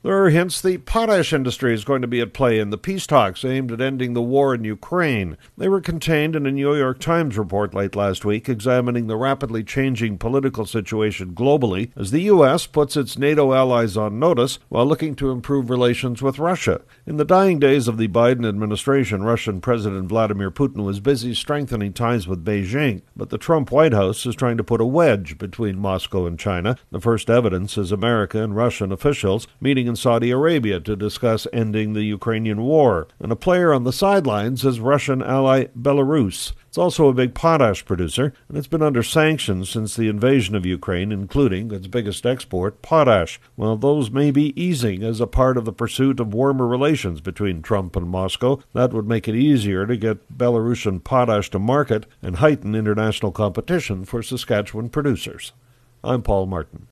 There are hints the potash industry is going to be at play in the peace talks aimed at ending the war in Ukraine. They were contained in a New York Times report late last week examining the rapidly changing political situation globally as the U.S. puts its NATO allies on notice while looking to improve relations with Russia. In the dying days of the Biden administration, Russian President Vladimir Putin was busy strengthening ties with Beijing, but the Trump White House is trying to put a wedge between Moscow and China. The first evidence is American and Russian officials meeting in Saudi Arabia to discuss ending the Ukrainian war. And a player on the sidelines is Russian ally Belarus. It's also a big potash producer, and it's been under sanctions since the invasion of Ukraine, including its biggest export, potash. Well, those may be easing as a part of the pursuit of warmer relations between Trump and Moscow. That would make it easier to get Belarusian potash to market and heighten international competition for Saskatchewan producers. I'm Paul Martin.